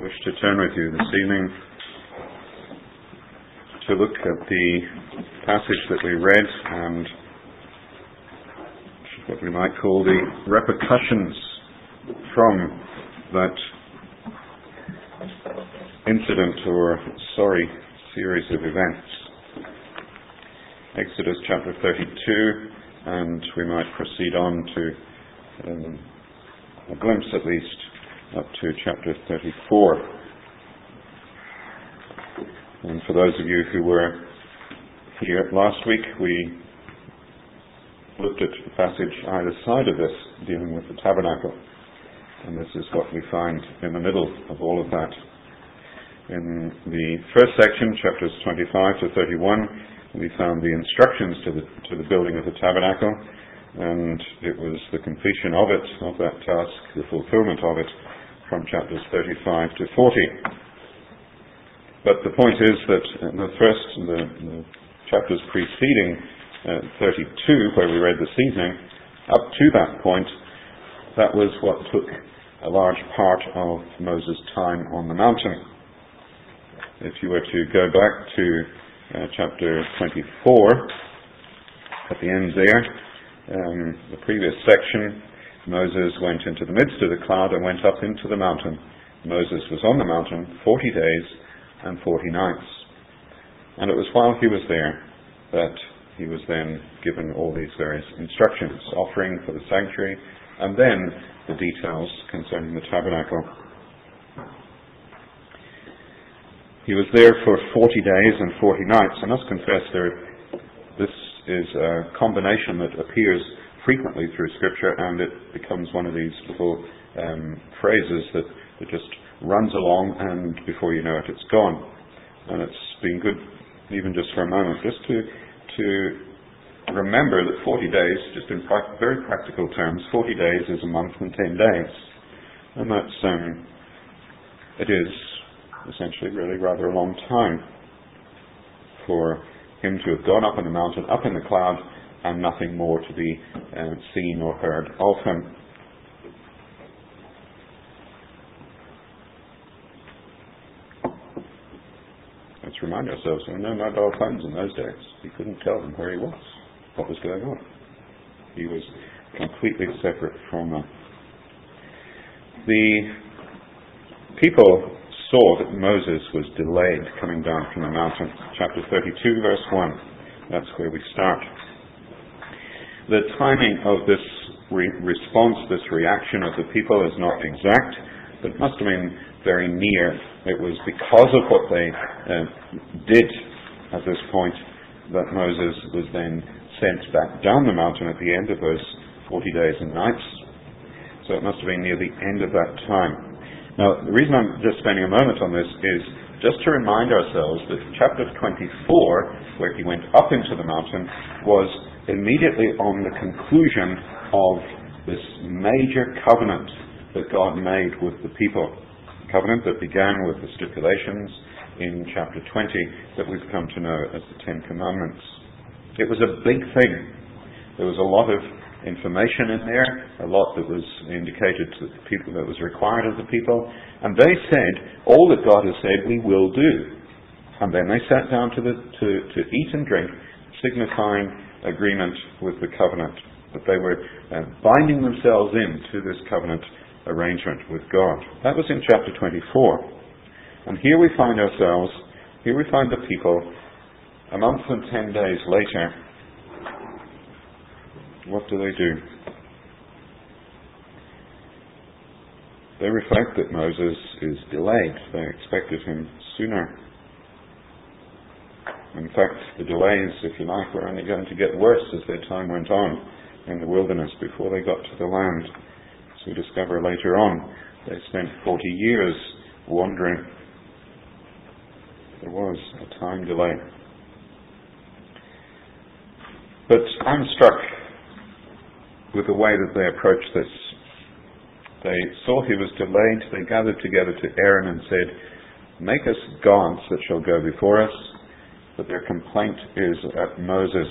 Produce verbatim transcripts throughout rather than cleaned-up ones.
wish to turn with you this evening to look at the passage that we read and what we might call the repercussions from that incident or sorry series of events. Exodus chapter thirty-two, and we might proceed on to um, a glimpse at least up to chapter thirty-four. And for those of you who were here last week, we looked at the passage either side of this, dealing with the tabernacle. And this is what we find in the middle of all of that. In the first section, chapters twenty-five to thirty-one, we found the instructions to the, to the building of the tabernacle, and it was the completion of it, of that task, the fulfillment of it, from chapters thirty-five to forty. But the point is that in the first, the, the chapters preceding uh, thirty-two, where we read this evening, up to that point, that was what took a large part of Moses' time on the mountain. If you were to go back to uh, chapter twenty-four, at the end there, um, the previous section, Moses went into the midst of the cloud and went up into the mountain. Moses was on the mountain forty days and forty nights. And it was while he was there that he was then given all these various instructions, offering for the sanctuary, and then the details concerning the tabernacle. He was there for forty days and forty nights. I must confess there, this is a combination that appears frequently through Scripture, and it becomes one of these little um, phrases that, that just runs along, and before you know it, it's gone. And it's been good, even just for a moment, just to to remember that forty days, just in pra- very practical terms, forty days is a month and ten days. And that's, um, it is essentially really rather a long time for him to have gone up on the mountain, up in the cloud, and nothing more to be uh, seen or heard of him. Let's remind ourselves, there were no mobile phones in those days. He couldn't tell them where he was, what was going on. He was completely separate from them. The people saw that Moses was delayed coming down from the mountain. Chapter thirty-two, verse one. That's where we start. The timing of this re- response, this reaction of the people is not exact, but it must have been very near. It was because of what they uh, did at this point that Moses was then sent back down the mountain at the end of those forty days and nights. So it must have been near the end of that time. Now, the reason I'm just spending a moment on this is just to remind ourselves that chapter twenty-four, where he went up into the mountain, was immediately on the conclusion of this major covenant that God made with the people. A covenant that began with the stipulations in chapter twenty that we've come to know as the Ten Commandments. It was a big thing. There was a lot of information in there, a lot that was indicated to the people, that was required of the people, and they said, all that God has said we will do. And then they sat down to, the, to, to eat and drink, signifying agreement with the covenant, that they were uh, binding themselves into this covenant arrangement with God. That was in chapter twenty-four. And here we find ourselves, here we find the people, a month and ten days later. What do they do? They reflect that Moses is delayed. They expected him sooner. In fact, the delays, if you like, were only going to get worse as their time went on in the wilderness before they got to the land. As we discover later on, they spent forty years wandering. There was a time delay. But I'm struck with the way that they approached this. They saw he was delayed. They gathered together to Aaron and said, "Make us gods that shall go before us." But their complaint is at Moses.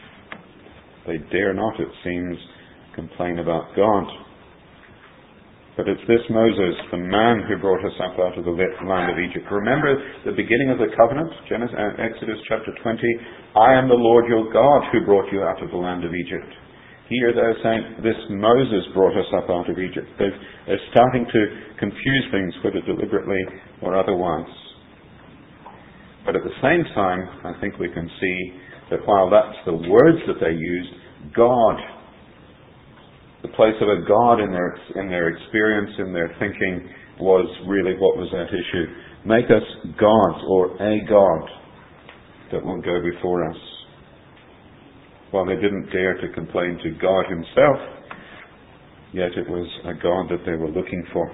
They dare not, it seems, complain about God. But it's this Moses, the man who brought us up out of the land of Egypt. Remember the beginning of the covenant, Genesis, Exodus chapter twenty. I am the Lord your God who brought you out of the land of Egypt. Here they're saying this Moses brought us up out of Egypt. They've, they're starting to confuse things, whether deliberately or otherwise. But at the same time, I think we can see that while that's the words that they use, God, the place of a God in their in their experience, in their thinking, was really what was at issue. Make us gods, or a God that will go before us. While they didn't dare to complain to God himself, yet it was a God that they were looking for.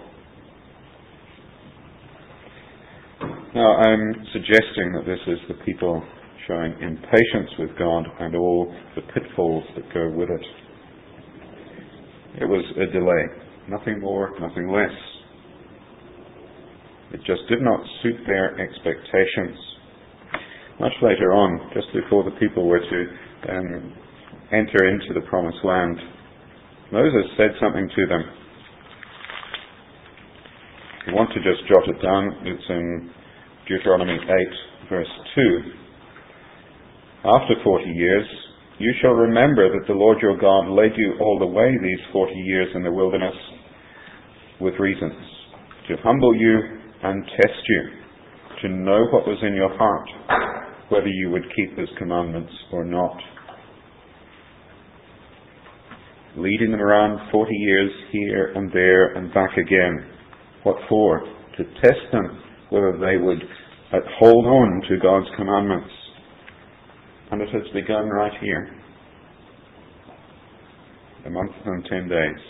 Now, I'm suggesting that this is the people showing impatience with God and all the pitfalls that go with it. It was a delay, nothing more, nothing less. It just did not suit their expectations. Much later on, just before the people were to um, enter into the promised land, Moses said something to them. If you want to just jot it down, it's in Deuteronomy eight, verse two. After forty years, you shall remember that the Lord your God led you all the way these forty years in the wilderness with reasons, to humble you and test you, to know what was in your heart, whether you would keep his commandments or not. Leading them around forty years here and there and back again. What for? To test them whether they would hold on to God's commandments. And it has begun right here. A month and ten days.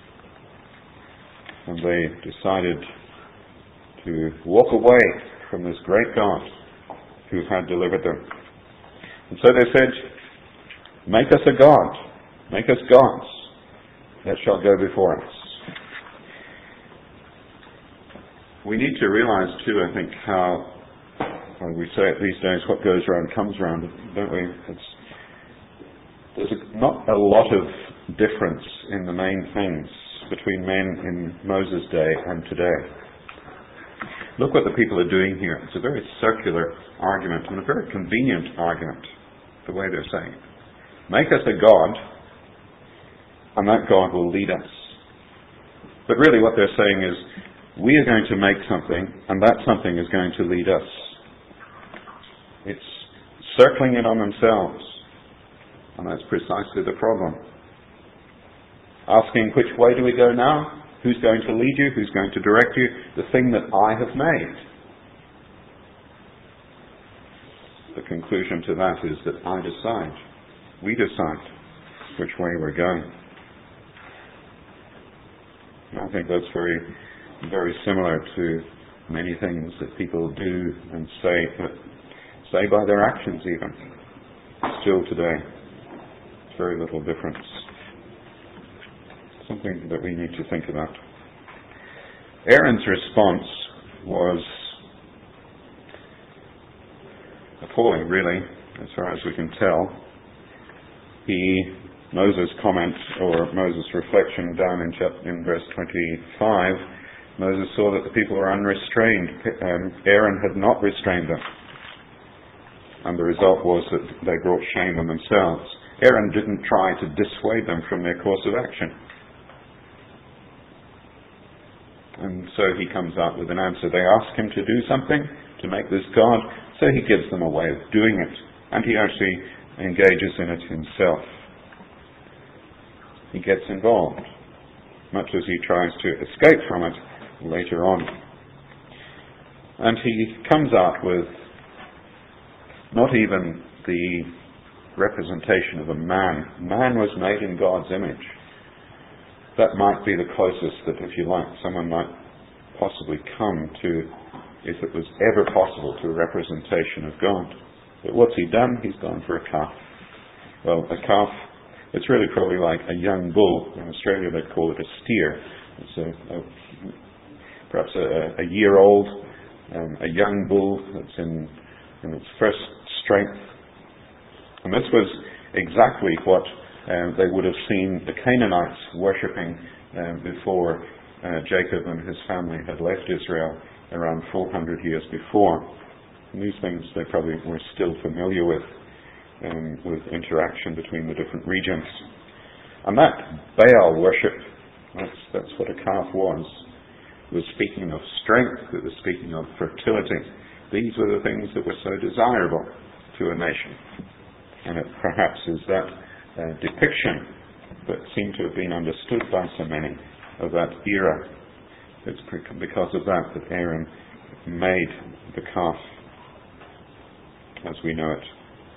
And they decided to walk away from this great God who had delivered them. And so they said, make us a God. Make us gods that shall go before us. We need to realize too, I think, how, well, we say it these days, what goes around comes around, don't we? It's, there's a, not a lot of difference in the main things between men in Moses' day and today. Look what the people are doing here. It's a very circular argument and a very convenient argument, the way they're saying it. Make us a God, and that God will lead us. But really what they're saying is, we are going to make something, and that something is going to lead us. It's circling it on themselves. And that's precisely the problem. Asking, which way do we go now? Who's going to lead you? Who's going to direct you? The thing that I have made. The conclusion to that is that I decide. We decide which way we're going. And I think that's very, very similar to many things that people do and say, say by their actions even. Still today. Very little difference. Something that we need to think about. Aaron's response was appalling, really, as far as we can tell. He, Moses' comment, or Moses' reflection down in, chapter, in verse twenty-five, Moses saw that the people were unrestrained. Um, Aaron had not restrained them. And the result was that they brought shame on themselves. Aaron didn't try to dissuade them from their course of action. And so he comes out with an answer. They ask him to do something, to make this God, so he gives them a way of doing it. And he actually engages in it himself. He gets involved, much as he tries to escape from it later on. And he comes out with not even the representation of a man. Man was made in God's image. That might be the closest that, if you like, someone might possibly come to, if it was ever possible, to a representation of God. But what's he done? He's gone for a calf. Well, a calf, it's really probably like a young bull. In Australia they'd call it a steer. It's a, a, perhaps a, a year old, um, a young bull that's in, in its first strength. And this was exactly what um, they would have seen the Canaanites worshipping um, before uh, Jacob and his family had left Israel around four hundred years before. And these things they probably were still familiar with, um, with interaction between the different regions. And that Baal worship, that's, that's what a calf was. It was speaking of strength, it was speaking of fertility. These were the things that were so desirable to a nation. And it perhaps is that uh, depiction that seemed to have been understood by so many of that era. It's because of that that Aaron made the calf as we know it.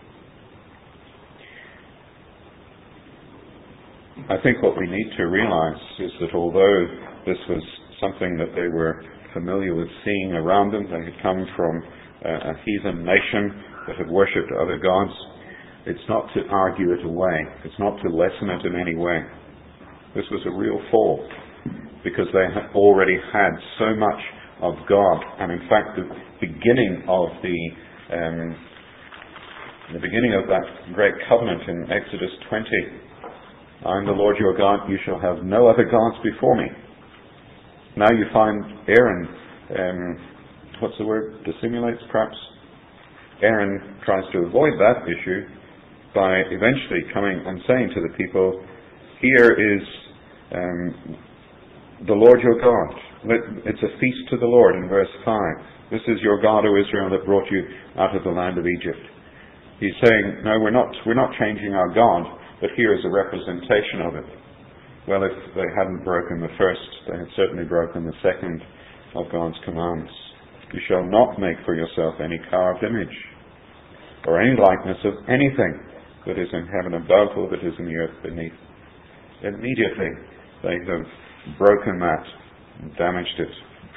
I think what we need to realize is that although this was something that they were familiar with seeing around them, they had come from uh, a heathen nation that had worshipped other gods, it's not to argue it away. It's not to lessen it in any way. This was a real fall because they had already had so much of God. And in fact, the beginning of the um, the beginning of that great covenant in Exodus twenty, I am the Lord your God, you shall have no other gods before me. Now you find Aaron, um, what's the word, dissimulates perhaps? Aaron tries to avoid that issue by eventually coming and saying to the people, here is um, the Lord your God. It's a feast to the Lord in verse five. This is your God, O Israel, that brought you out of the land of Egypt. He's saying, no, we're not, we're not changing our God, but here is a representation of it. Well, if they hadn't broken the first, they had certainly broken the second of God's commands. You shall not make for yourself any carved image or any likeness of anything that is in heaven above or that is in the earth beneath. Immediately they have broken that and damaged it.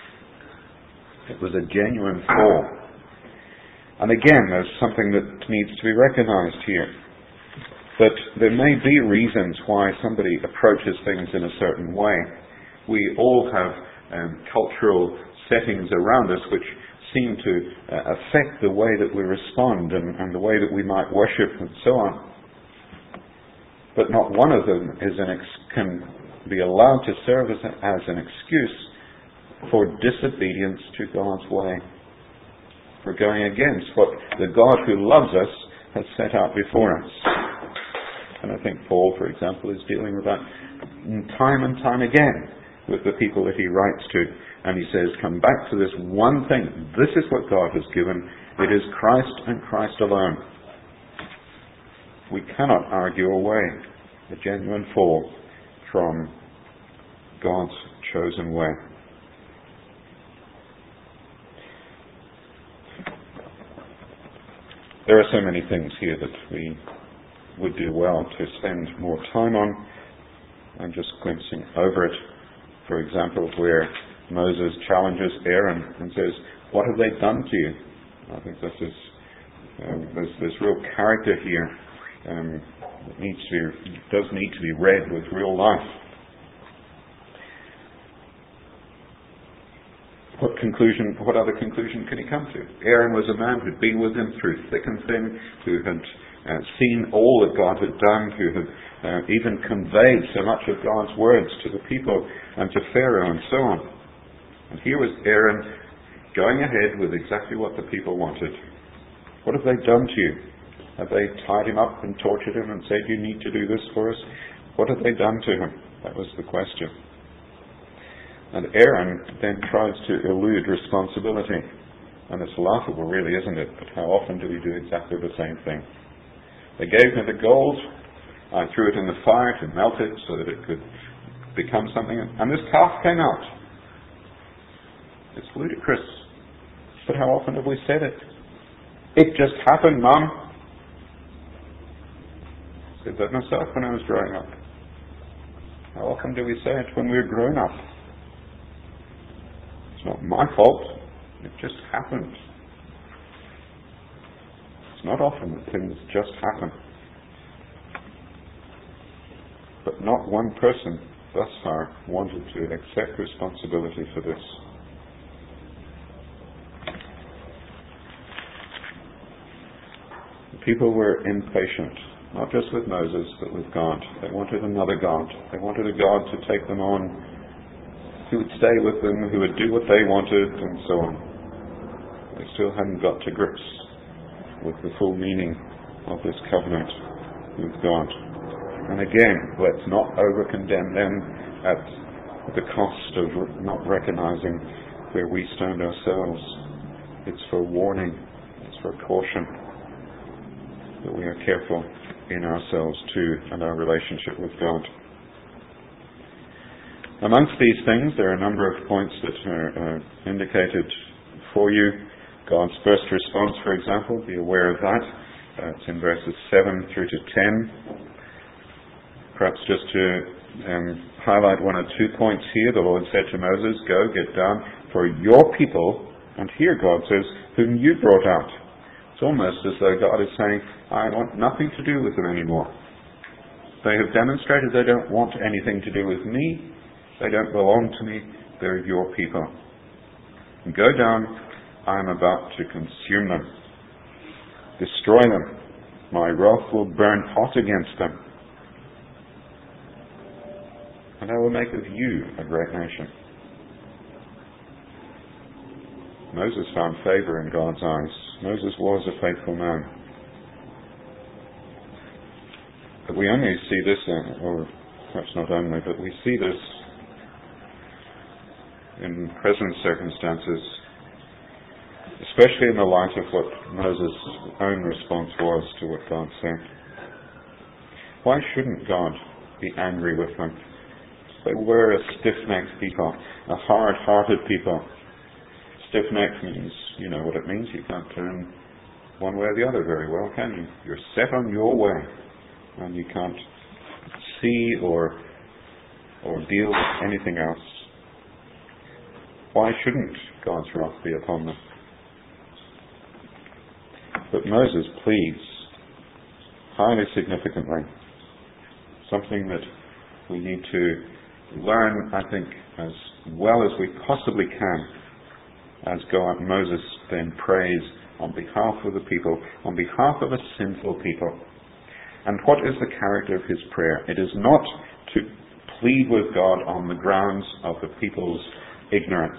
It was a genuine fall. And again, there's something that needs to be recognized here. That there may be reasons why somebody approaches things in a certain way. We all have um, cultural settings around us which seem to uh, affect the way that we respond and, and the way that we might worship and so on. But not one of them is an ex- can be allowed to serve as, a, as an excuse for disobedience to God's way. For going against what the God who loves us has set out before us. And I think Paul, for example, is dealing with that time and time again with the people that he writes to. And he says, come back to this one thing. This is what God has given. It is Christ and Christ alone. We cannot argue away a genuine fall from God's chosen way. There are so many things here that we would do well to spend more time on. I'm just glimpsing over it. For example, where Moses challenges Aaron and says, what have they done to you? I think this is, um, there's, there's real character here um, that needs to be, does need to be read with real life. What conclusion, what other conclusion can he come to? Aaron was a man who'd been with him through thick and thin, who had uh, seen all that God had done, who had uh, even conveyed so much of God's words to the people and to Pharaoh and so on. And here was Aaron going ahead with exactly what the people wanted. What have they done to you? Have they tied him up and tortured him and said, you need to do this for us? What have they done to him? That was the question. And Aaron then tries to elude responsibility. And it's laughable, really, isn't it? But how often do we do exactly the same thing? They gave me the gold. I threw it in the fire to melt it so that it could become something. And this calf came out. It's ludicrous. But how often have we said it? It just happened, Mum. I said that myself when I was growing up. How often do we say it when we're grown up? It's not my fault. It just happened. It's not often that things just happen. But not one person thus far wanted to accept responsibility for this. The people were impatient, not just with Moses, but with God. They wanted another God. They wanted a God to take them on who would stay with them, who would do what they wanted, and so on. They still hadn't got to grips with the full meaning of this covenant with God. And again, let's not over-condemn them at the cost of not recognizing where we stand ourselves. It's for warning, it's for caution, that we are careful in ourselves too and our relationship with God. Amongst these things, there are a number of points that are uh, indicated for you. God's first response, for example, be aware of that. Uh, it's in verses seven through to ten. Perhaps just to um, highlight one or two points here. The Lord said to Moses, "Go, get down, for your people," and here God says, "whom you brought out." It's almost as though God is saying, I want nothing to do with them anymore. They have demonstrated they don't want anything to do with me. They don't belong to me. They're your people. Go down. I'm about to consume them. Destroy them. My wrath will burn hot against them. And I will make of you a great nation. Moses found favor in God's eyes. Moses was a faithful man. But we only see this, uh, or perhaps not only, but we see this in present circumstances, especially in the light of what Moses' own response was to what God said. Why shouldn't God be angry with them? They were a stiff-necked people, a hard-hearted people. Stiff-necked means, you know what it means, you can't turn one way or the other very well, can you? You're set on your way, and you can't see or or deal with anything else. Why shouldn't God's wrath be upon them? But Moses pleads, highly significantly, something that we need to learn, I think, as well as we possibly can, as God, Moses then prays on behalf of the people, on behalf of a sinful people. And what is the character of his prayer? It is not to plead with God on the grounds of the people's ignorance.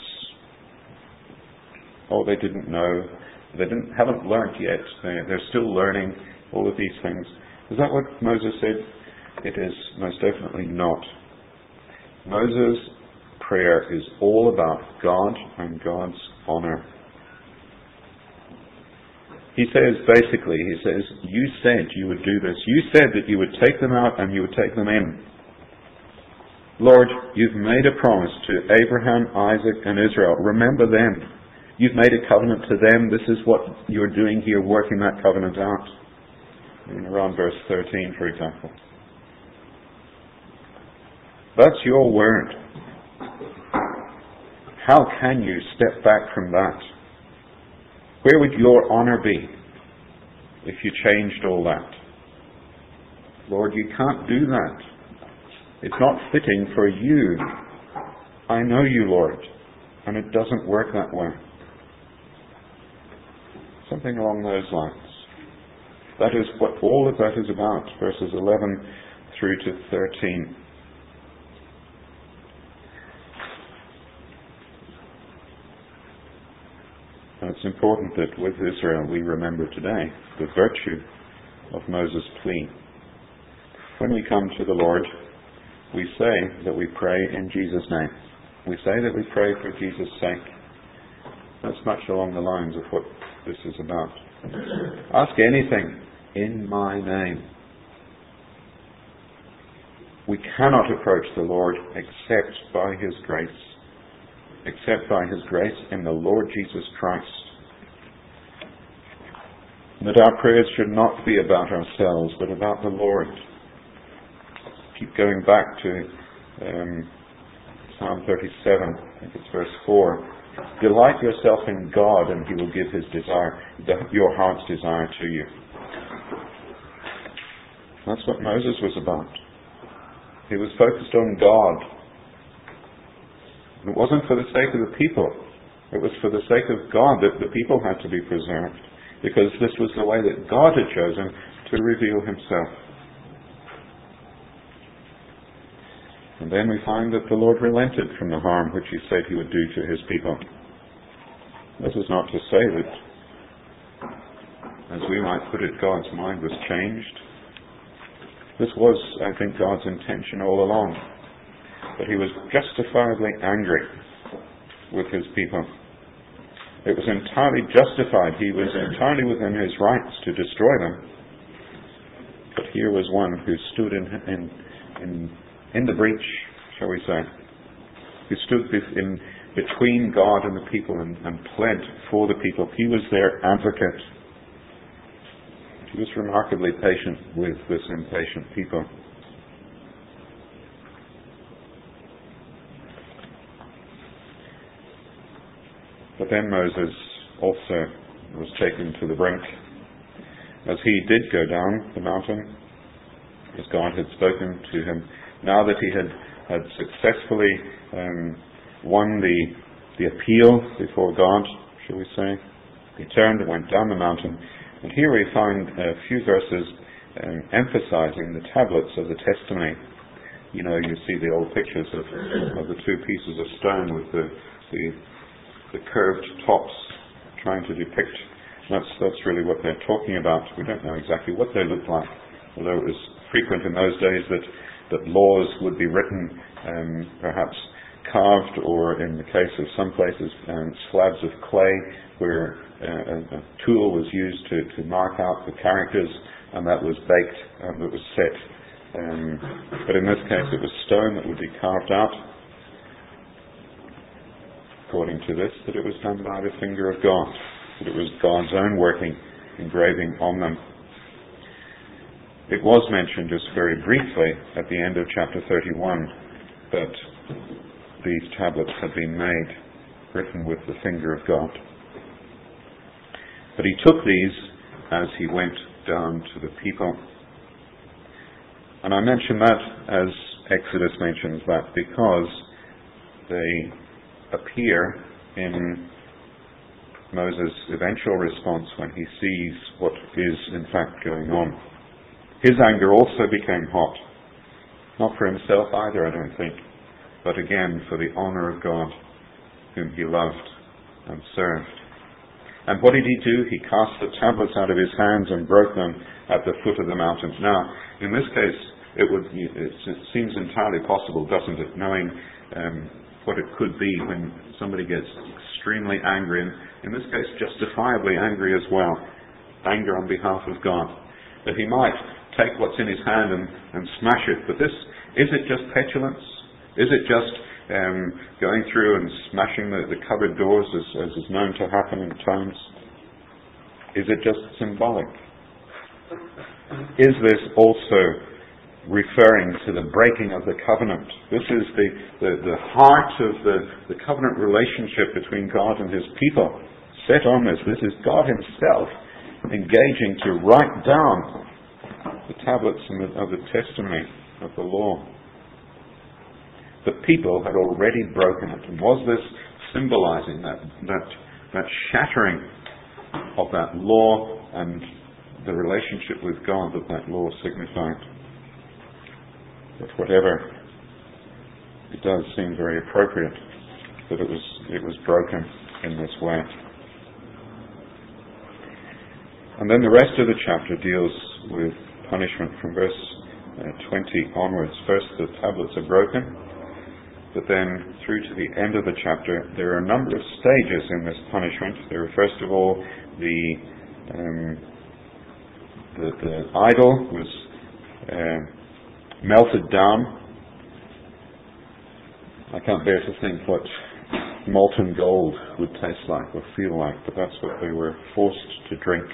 Oh, they didn't know. They didn't, haven't learned yet. They, they're still learning all of these things. Is that what Moses said? It is most definitely not. Moses' prayer is all about God and God's honor. He says, basically, he says, you said you would do this. You said that you would take them out and you would take them in. Lord, you've made a promise to Abraham, Isaac, and Israel. Remember them. You've made a covenant to them. This is what you're doing here, working that covenant out. In around verse thirteen, for example. That's your word. How can you step back from that? Where would your honor be if you changed all that? Lord, you can't do that. It's not fitting for you. I know you, Lord, and it doesn't work that way. Something along those lines. That is what all of that is about, verses eleven through to thirteen. And it's important that with Israel we remember today the virtue of Moses' plea. When we come to the Lord, we say that we pray in Jesus' name. We say that we pray for Jesus' sake. That's much along the lines of what this is about. Ask anything in my name. We cannot approach the Lord except by His grace. Except by His grace in the Lord Jesus Christ. That our prayers should not be about ourselves, but about the Lord. Keep going back to um, Psalm thirty-seven, I think it's verse four. Delight yourself in God, and He will give His desire, your heart's desire to you. That's what Moses was about. He was focused on God. It wasn't for the sake of the people. It was for the sake of God that the people had to be preserved, because this was the way that God had chosen to reveal Himself. And then we find that the Lord relented from the harm which he said he would do to his people. This is not to say that, as we might put it, God's mind was changed. This was, I think, God's intention all along. But he was justifiably angry with his people. It was entirely justified. He was entirely within his rights to destroy them. But here was one who stood in in in, in the breach, shall we say, who stood in between God and the people and, and pled for the people. He was their advocate. He was remarkably patient with this impatient people. But then Moses also was taken to the brink. As he did go down the mountain, as God had spoken to him, now that he had, had successfully um, won the, the appeal before God, shall we say, he turned and went down the mountain. And here we find a few verses um, emphasizing the tablets of the testimony. You know, you see the old pictures of, of the two pieces of stone with the, the, the curved tops trying to depict. That's, that's really what they're talking about. We don't know exactly what they look like, although it was frequent in those days that, that laws would be written, um, perhaps carved, or in the case of some places, um, slabs of clay where uh, a, a tool was used to, to mark out the characters, and that was baked and that was set. Um, but in this case it was stone that would be carved out, according to this, that it was done by the finger of God, that it was God's own working, engraving on them. It was mentioned just very briefly at the end of chapter thirty-one that these tablets had been made, written with the finger of God. But he took these as he went down to the people. And I mention that as Exodus mentions that because they appear in Moses' eventual response when he sees what is in fact going on. His anger also became hot. Not for himself either, I don't think, but again for the honor of God, whom he loved and served. And what did he do? He cast the tablets out of his hands and broke them at the foot of the mountain. Now, in this case, it would it seems entirely possible, doesn't it, knowing um, what it could be when somebody gets extremely angry, and in this case justifiably angry as well, anger on behalf of God, that he might take what's in his hand and, and smash it. But this, is it just petulance? Is it just um, going through and smashing the, the cupboard doors as, as is known to happen in times? Is it just symbolic? Is this also referring to the breaking of the covenant? This is the, the, the heart of the, the covenant relationship between God and his people. Set on this. This is God himself engaging to write down the tablets of the testimony of the law. The people had already broken it. And was this symbolizing that, that, that shattering of that law and the relationship with God that that law signified? But whatever, it does seem very appropriate that it was it was broken in this way. And then the rest of the chapter deals with punishment from verse uh, twenty onwards. First, the tablets are broken, but then through to the end of the chapter, there are a number of stages in this punishment. There are, first of all, the um, the, the idol was uh, melted down. I can't bear to think what molten gold would taste like or feel like, but that's what they were forced to drink.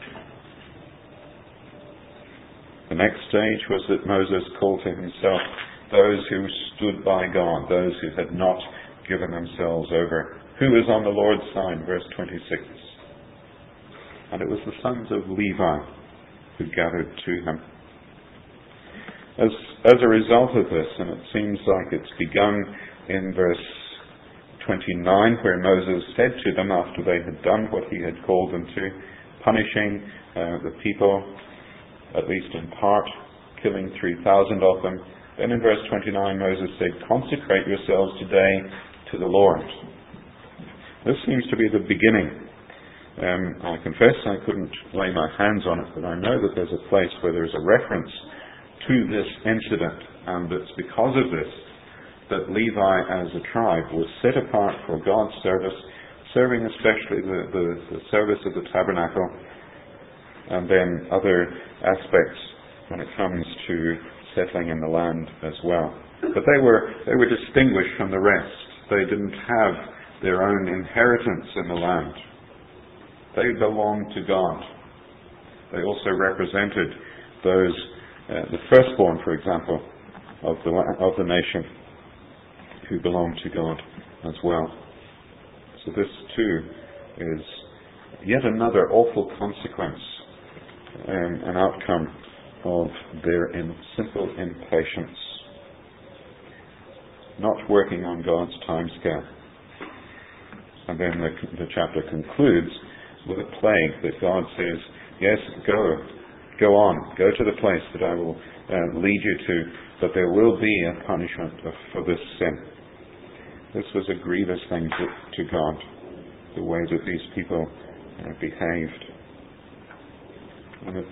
The next stage was that Moses called to himself those who stood by God, those who had not given themselves over. Who is on the Lord's side? Verse twenty-six. And it was the sons of Levi who gathered to him. As, as a result of this, and it seems like it's begun in verse twenty-nine, where Moses said to them after they had done what he had called them to, punishing uh, the people, at least in part, killing three thousand of them, Then in verse twenty-nine, Moses said, consecrate yourselves today to the Lord. This seems to be the beginning. Um, I confess I couldn't lay my hands on it, but I know that there's a place where there's a reference to this incident, and it's because of this that Levi as a tribe was set apart for God's service, serving especially the, the, the service of the tabernacle, and then other aspects when it comes to settling in the land as well. But they were they were distinguished from the rest. They didn't have their own inheritance in the land. They belonged to God. They also represented those, uh, the firstborn, for example, of the of the nation, who belonged to God as well. So this too is yet another awful consequence, um, an outcome of their in simple impatience, not working on God's timescale. And then the, the chapter concludes with a plague that God says, yes, go, go on, go to the place that I will uh, lead you to, but there will be a punishment of, for this sin. This was a grievous thing to, to God, the way that these people uh, behaved. And it,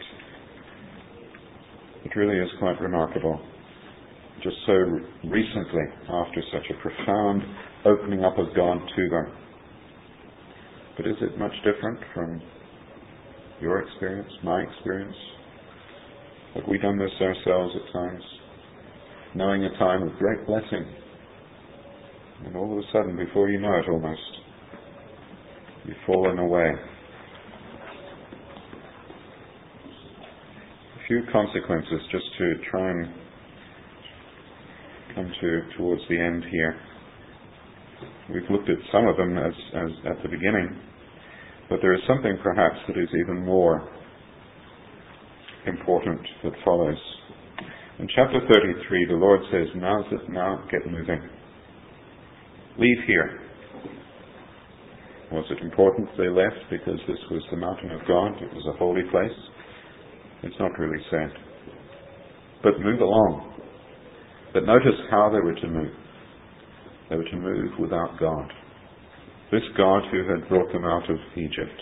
it really is quite remarkable, just so recently, after such a profound opening up of God to them. But is it much different from your experience, my experience? Have we done this ourselves at times? Knowing a time of great blessing, and all of a sudden, before you know it almost, you've fallen away. A few consequences just to try and come to towards the end here. We've looked at some of them as, as at the beginning, but there is something perhaps that is even more important that follows. In chapter thirty-three, the Lord says, now, now get moving. Leave here. Was it important they left because this was the mountain of God? It was a holy place? It's not really said. But move along. But notice how they were to move. They were to move without God. This God who had brought them out of Egypt.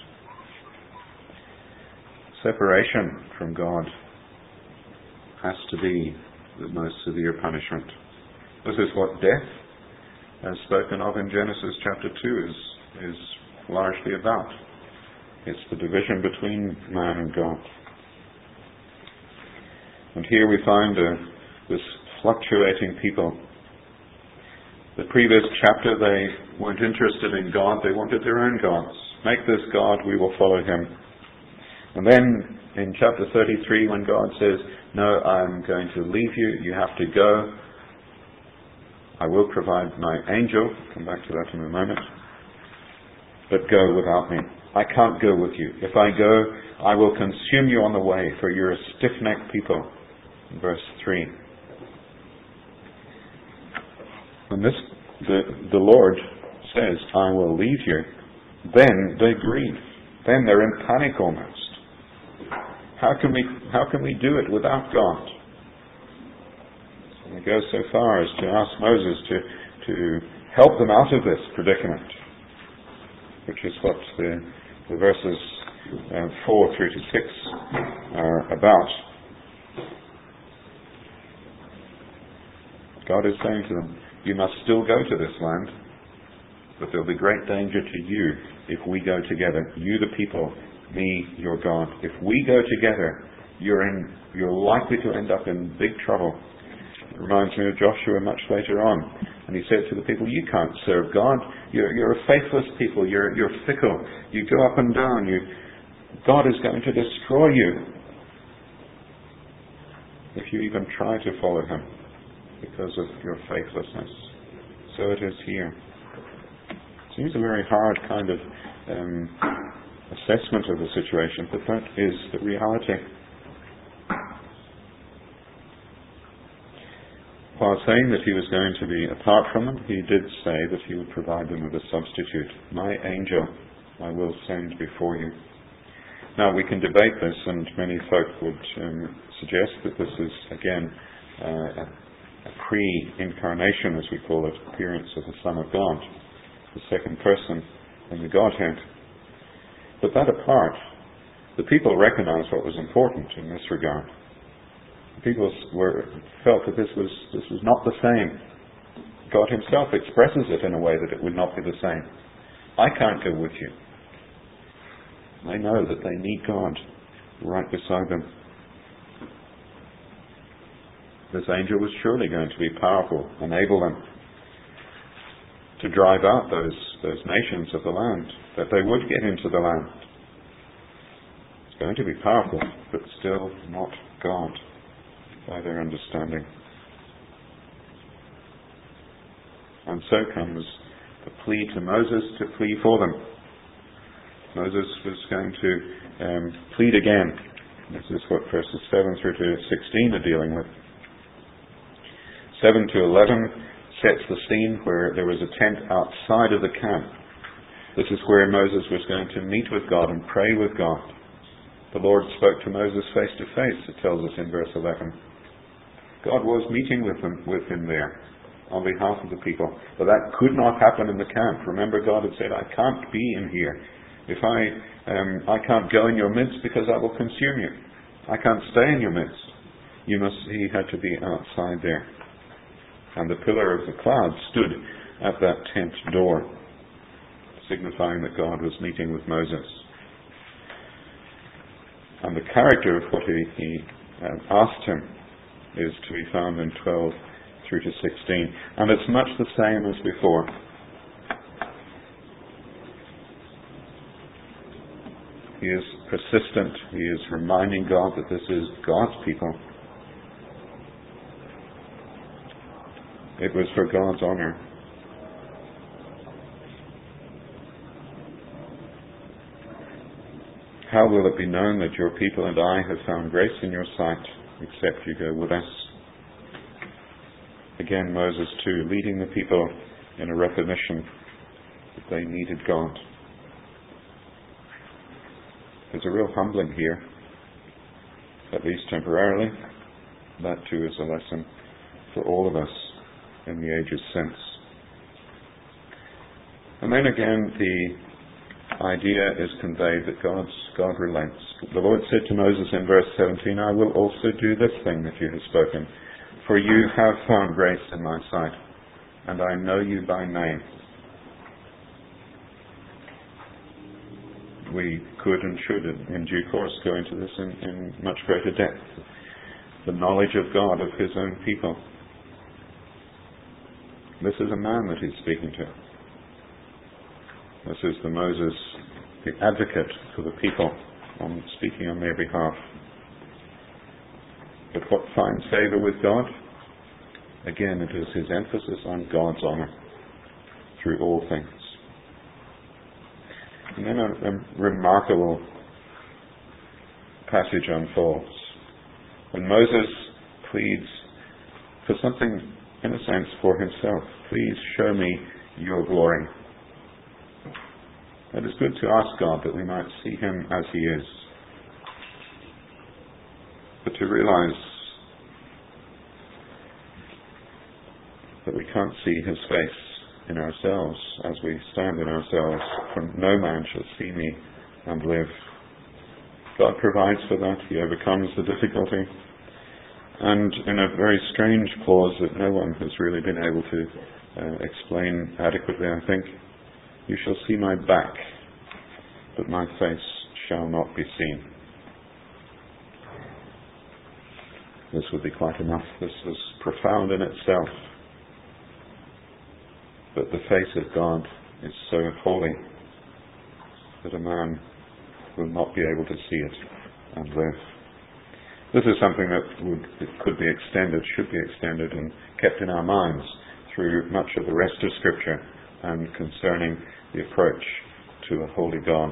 Separation from God has to be the most severe punishment. This is what death, as spoken of in Genesis chapter two, is, is largely about. It's the division between man and God. And here we find uh, this fluctuating people. The previous chapter, they weren't interested in God, they wanted their own gods. Make this God, we will follow him. And then in chapter thirty-three, when God says, no, I'm going to leave you, you have to go. I will provide my angel, I'll come back to that in a moment, but go without me. I can't go with you. If I go, I will consume you on the way, for you're a stiff-necked people. Verse three. When this, the, the Lord says, I will leave you, then they grieve. Then they're in panic almost. How can we, how can we do it without God? So they go so far as to ask Moses to, to help them out of this predicament, which is what the, the verses uh, four through to six are about. God is saying to them, you must still go to this land, but there'll be great danger to you if we go together. You the people, me, your God. If we go together, you're in, you're likely to end up in big trouble. It reminds me of Joshua much later on. And he said to the people, you can't serve God. You're, you're a faithless people. You're, you're fickle. You go up and down. You, God is going to destroy you if you even try to follow him, because of your faithlessness. So it is here. Seems a very hard kind of um, assessment of the situation, but that is the reality. While saying that he was going to be apart from them, he did say that he would provide them with a substitute. My angel I will send before you. Now we can debate this, and many folk would um, suggest that this is again uh, a pre-incarnation, as we call it, appearance of the Son of God, the second person in the Godhead. But that apart, the people recognized what was important in this regard. The people were, felt that this was, this was not the same. God himself expresses it in a way that it would not be the same. I can't go with you. They know that they need God right beside them. This angel was surely going to be powerful, enable them to drive out those, those nations of the land, that they would get into the land. It's going to be powerful, but still not God by their understanding. And so comes the plea to Moses to plead for them. Moses was going to um, plead again. This is what verses seven through to sixteen are dealing with. seven to eleven sets the scene where there was a tent outside of the camp. This is where Moses was going to meet with God and pray with God. The Lord spoke to Moses face to face, it tells us in verse eleven. God was meeting with him, with him there on behalf of the people. But that could not happen in the camp. Remember, God had said, I can't be in here. If I, um, I can't go in your midst because I will consume you. I can't stay in your midst. You must, he had to be outside there. And the pillar of the cloud stood at that tent door, signifying that God was meeting with Moses. And the character of what he, he um, asked him is to be found in twelve through to sixteen. And it's much the same as before. He is persistent. He is reminding God that this is God's people. It was for God's honor. How will it be known that your people and I have found grace in your sight, except you go with us? Again, Moses too, leading the people in a recognition that they needed God. There's a real humbling here, at least temporarily. That too is a lesson for all of us in the ages since. And then again, the idea is conveyed that God's, God relents. The Lord said to Moses in verse seventeen, I will also do this thing that you have spoken, for you have found grace in my sight, and I know you by name. We could and should in due course go into this in, in much greater depth. The knowledge of God, of his own people. This is a man that he's speaking to. This is the Moses, the advocate for the people, on speaking on their behalf. But what finds favour with God? Again, it is his emphasis on God's honour through all things. And then a, a remarkable passage unfolds. When Moses pleads for something, in a sense, for himself. Please show me your glory. It is good to ask God that we might see him as he is. But to realize that we can't see his face in ourselves as we stand in ourselves, for no man shall see me and live. God provides for that. He overcomes the difficulty. And in a very strange clause that no one has really been able to uh, explain adequately, I think, you shall see my back, but my face shall not be seen. This would be quite enough. This is profound in itself. But the face of God is so holy that a man will not be able to see it and live. This is something that would, it could be extended, should be extended and kept in our minds through much of the rest of Scripture and concerning the approach to a holy God.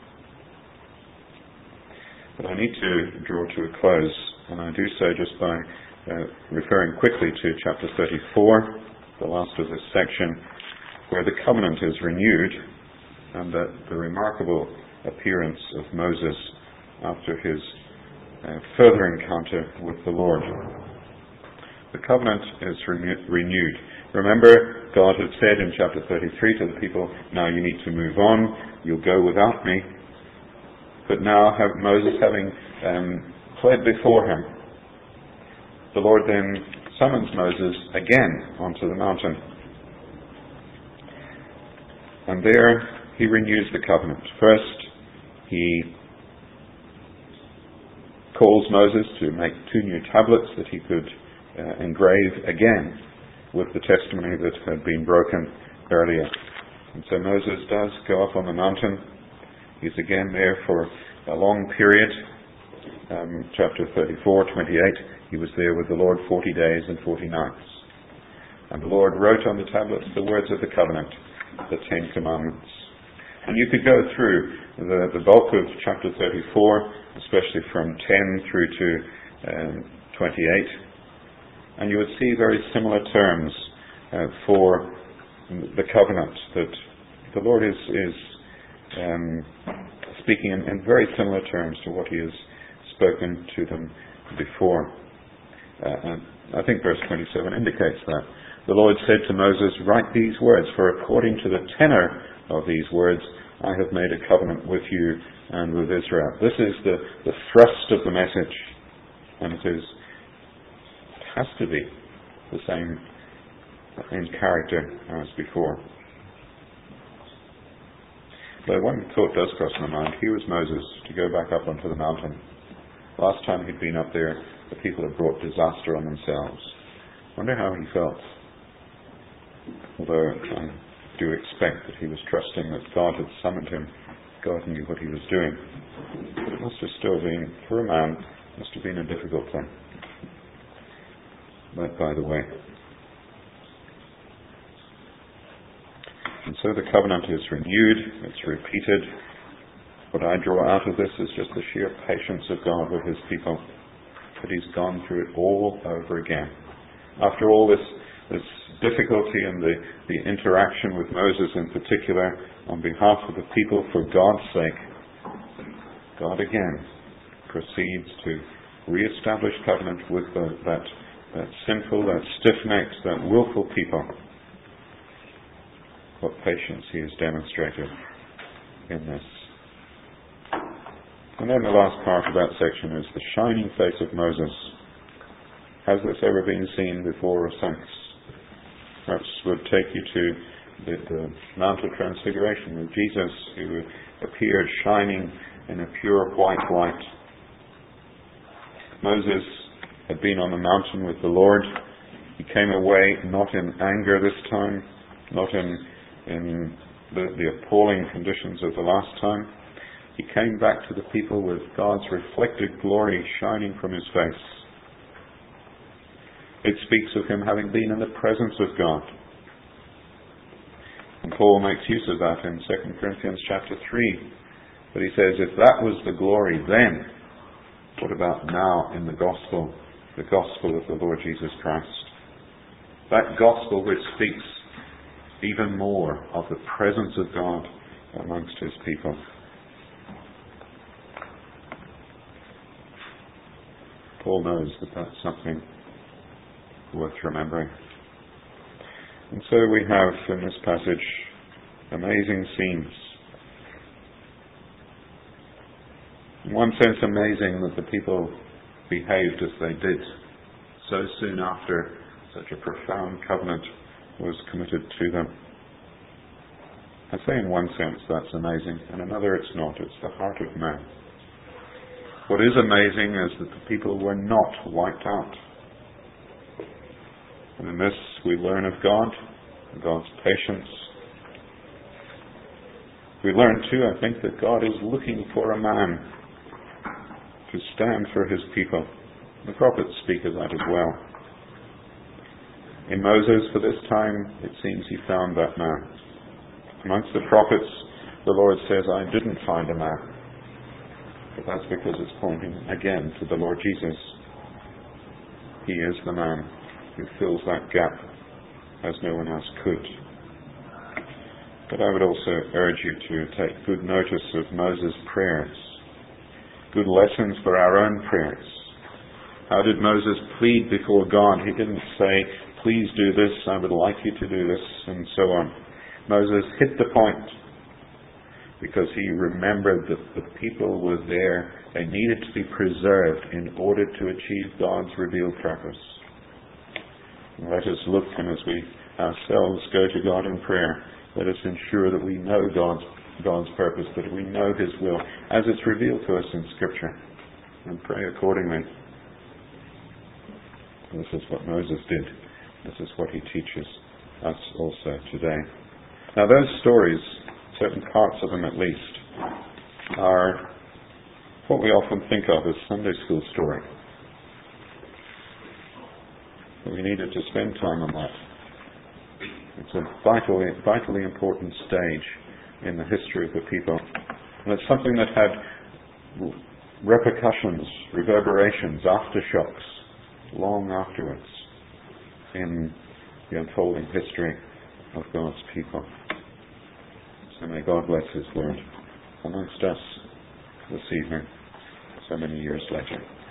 But I need to draw to a close, and I do so just by uh, referring quickly to chapter thirty-four, the last of this section, where the covenant is renewed, and that the remarkable appearance of Moses after his uh, further encounter with the Lord. The covenant is renew- renewed. Remember, God had said in chapter thirty-three to the people, now you need to move on, you'll go without me. But now have Moses having um, fled before him, the Lord then summons Moses again onto the mountain. And there he renews the covenant. First, he calls Moses to make two new tablets that he could uh, engrave again with the testimony that had been broken earlier. And so Moses does go up on the mountain. He's again there for a long period. Um, chapter thirty-four, twenty-eight, he was there with the Lord forty days and forty nights. And the Lord wrote on the tablets the words of the covenant, the Ten Commandments. And you could go through the, the bulk of chapter thirty-four, especially from ten through to um, twenty-eight, and you would see very similar terms uh, for the covenant, that the Lord is, is um, speaking in, in very similar terms to what he has spoken to them before. Uh, and I think verse twenty-seven indicates that. The Lord said to Moses, write these words, for according to the tenor of these words, I have made a covenant with you and with Israel. This is the, the thrust of the message. And it is, it has to be the same in character as before. But one thought does cross my mind. Here was Moses to go back up onto the mountain. Last time he'd been up there, the people had brought disaster on themselves. I wonder how he felt. Although I do expect that he was trusting that God had summoned him. God knew what he was doing. But it must have still been, for a man, must have been a difficult thing. But by the way. And so the covenant is renewed, it's repeated. What I draw out of this is just the sheer patience of God with his people. That he's gone through it all over again. After all this, this difficulty and the, the interaction with Moses in particular, on behalf of the people for God's sake, God again proceeds to re-establish covenant with the, that, that sinful, that stiff-necked, that willful people. What patience he has demonstrated in this. And then the last part of that section is the shining face of Moses. Has this ever been seen before or since? Perhaps would take you to the, the Mount of Transfiguration with Jesus, who appeared shining in a pure white light. Moses had been on the mountain with the Lord. He came away not in anger this time, not in, in the, the appalling conditions of the last time. He came back to the people with God's reflected glory shining from his face. It speaks of him having been in the presence of God. And Paul makes use of that in Second Corinthians chapter three. But he says, if that was the glory then, what about now in the gospel, the gospel of the Lord Jesus Christ? That gospel which speaks even more of the presence of God amongst his people. Paul knows that that's something worth remembering. And so we have in this passage amazing scenes. In one sense amazing that the people behaved as they did so soon after such a profound covenant was committed to them. I say in one sense that's amazing, in another it's not. It's the heart of man. What is amazing is that the people were not wiped out. And in this we learn of God, God's patience. We learn too, I think, that God is looking for a man to stand for his people. The prophets speak of that as well. In Moses, for this time, it seems he found that man. Amongst the prophets, the Lord says, I didn't find a man. But that's because it's pointing again to the Lord Jesus. He is the man who fills that gap as no one else could. But I would also urge you to take good notice of Moses' prayers, good lessons for our own prayers. How did Moses plead before God? He didn't say, please do this, I would like you to do this, and so on. Moses hit the point because he remembered that the people were there. They needed to be preserved in order to achieve God's revealed purpose. And let us look, and as we ourselves go to God in prayer, let us ensure that we know God's, God's purpose, that we know His will as it's revealed to us in Scripture, and pray accordingly. This is what Moses did. This is what he teaches us also today. Now those stories, certain parts of them at least, are what we often think of as Sunday school story. But we needed to spend time on that. It's a vitally, vitally important stage in the history of the people. And it's something that had repercussions, reverberations, aftershocks, long afterwards in the unfolding history of God's people. So may God bless His word amongst us this evening, so many years later.